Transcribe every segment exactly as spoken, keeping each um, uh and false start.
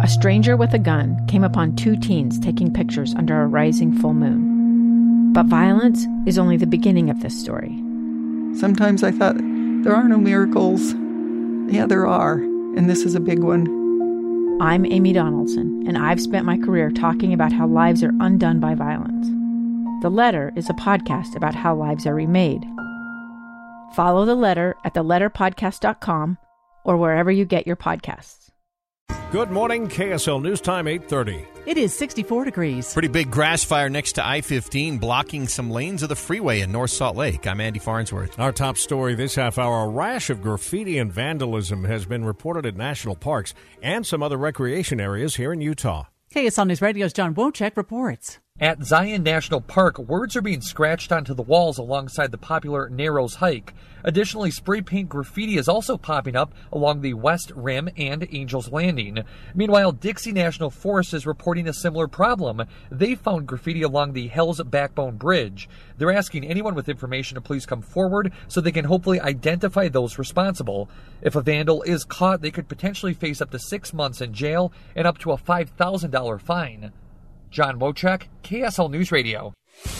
a stranger with a gun came upon two teens taking pictures under a rising full moon. But violence is only the beginning of this story. Sometimes I thought, there are no miracles. Yeah, there are, and this is a big one. I'm Amy Donaldson, and I've spent my career talking about how lives are undone by violence. The Letter is a podcast about how lives are remade. Follow The Letter at the letter podcast dot com or wherever you get your podcasts. Good morning, K S L News Time, eight thirty. It is sixty-four degrees. Pretty big grass fire next to I fifteen, blocking some lanes of the freeway in North Salt Lake. I'm Andy Farnsworth. Our top story this half hour, a rash of graffiti and vandalism has been reported at national parks and some other recreation areas here in Utah. K S L News Radio's John Wojcik reports. At Zion National Park, words are being scratched onto the walls alongside the popular Narrows Hike. Additionally, spray paint graffiti is also popping up along the West Rim and Angel's Landing. Meanwhile, Dixie National Forest is reporting a similar problem. They found graffiti along the Hell's Backbone Bridge. They're asking anyone with information to please come forward so they can hopefully identify those responsible. If a vandal is caught, they could potentially face up to six months in jail and up to a five thousand dollars fine. John Wojcik, K S L News Radio.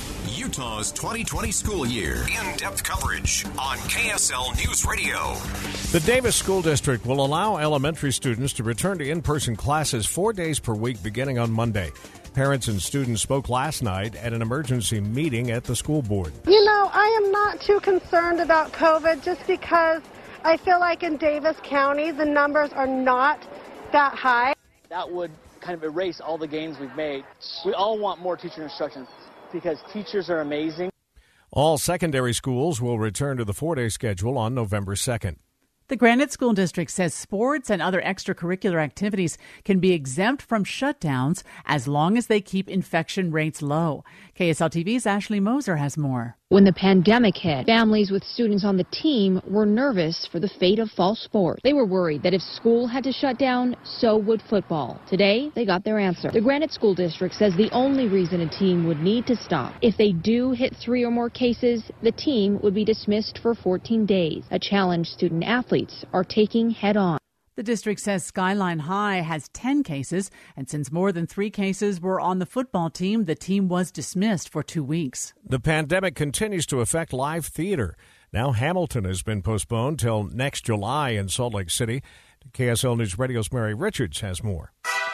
Utah's twenty twenty school year. In-depth coverage on K S L News Radio. The Davis School District will allow elementary students to return to in-person classes four days per week beginning on Monday. Parents and students spoke last night at an emergency meeting at the school board. You know, I am not too concerned about COVID just because I feel like in Davis County the numbers are not that high. That would kind of erase all the gains we've made. We all want more teacher instruction because teachers are amazing. All secondary schools will return to the four-day schedule on November second. The Granite School District says sports and other extracurricular activities can be exempt from shutdowns as long as they keep infection rates low. K S L T V's Ashley Moser has more. When the pandemic hit, families with students on the team were nervous for the fate of fall sport. They were worried that if school had to shut down, so would football. Today, they got their answer. The Granite School District says the only reason a team would need to stop, if they do hit three or more cases, the team would be dismissed for fourteen days, a challenge student athletes are taking head on. The district says Skyline High has ten cases, and since more than three cases were on the football team, the team was dismissed for two weeks. The pandemic continues to affect live theater. Now Hamilton has been postponed till next July in Salt Lake City. K S L News Radio's Mary Richards has more.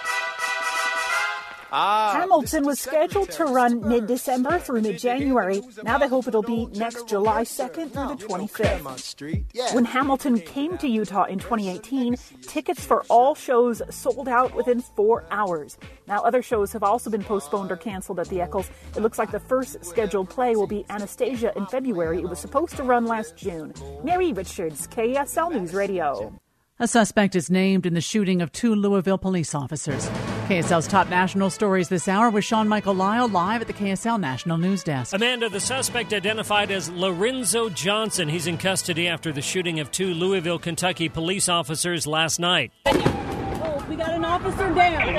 Ah, Hamilton was scheduled to run mid-December through mid-January. Now they hope it'll be next July second through the twenty-fifth. When Hamilton came to Utah in twenty eighteen, tickets for all shows sold out within four hours. Now other shows have also been postponed or canceled at the Eccles. It looks like the first scheduled play will be Anastasia in February. It was supposed to run last June. Mary Richards, K S L News Radio. A suspect is named in the shooting of two Louisville police officers. K S L's top national stories this hour with Sean Michael Lyle live at the K S L National News Desk. Amanda, the suspect identified as Lorenzo Johnson. He's in custody after the shooting of two Louisville, Kentucky police officers last night. Oh, we got an officer down.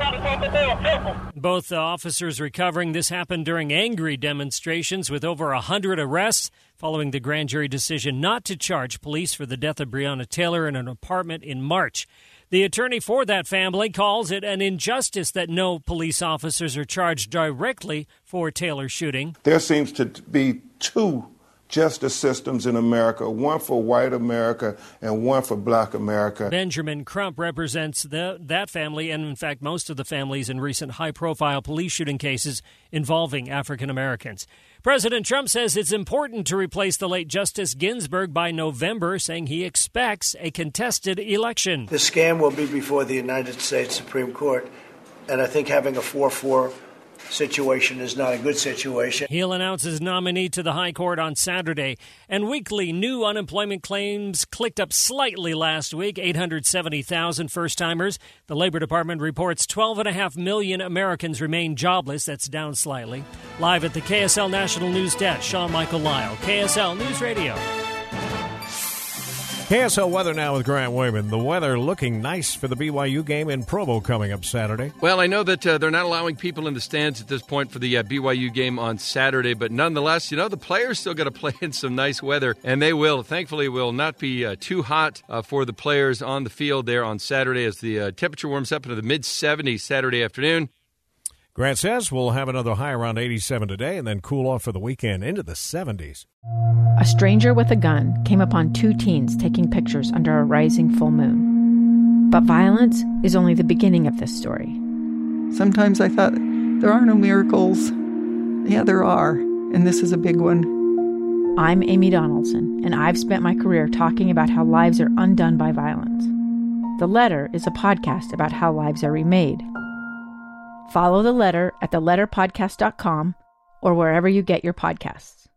Both officers recovering. This happened during angry demonstrations with over one hundred arrests following the grand jury decision not to charge police for the death of Breonna Taylor in an apartment in March. The attorney for that family calls it an injustice that no police officers are charged directly for Taylor's shooting. There seems to be two justice systems in America, one for white America and one for black America. Benjamin Crump represents the, that family and, in fact, most of the families in recent high-profile police shooting cases involving African Americans. President Trump says it's important to replace the late Justice Ginsburg by November, saying he expects a contested election. The scam will be before the United States Supreme Court, and I think having a four four situation is not a good situation. He'll announce his nominee to the High Court on Saturday. And weekly new unemployment claims clicked up slightly last week, eight hundred seventy thousand first-timers. The Labor Department reports twelve point five million Americans remain jobless. That's down slightly. Live at the K S L National News Desk, Sean Michael Lyle, K S L News Radio. K S L weather now with Grant Wayman. The weather looking nice for the B Y U game in Provo coming up Saturday. Well, I know that uh, they're not allowing people in the stands at this point for the uh, B Y U game on Saturday, but nonetheless, you know, the players still got to play in some nice weather, and they will. Thankfully, it will not be uh, too hot uh, for the players on the field there on Saturday as the uh, temperature warms up into the mid seventies Saturday afternoon. Grant says we'll have another high around eighty-seven today and then cool off for the weekend into the seventies. A stranger with a gun came upon two teens taking pictures under a rising full moon. But violence is only the beginning of this story. Sometimes I thought, there are no miracles. Yeah, there are, and this is a big one. I'm Amy Donaldson, and I've spent my career talking about how lives are undone by violence. The Letter is a podcast about how lives are remade. Follow The Letter at the letter podcast dot com or wherever you get your podcasts.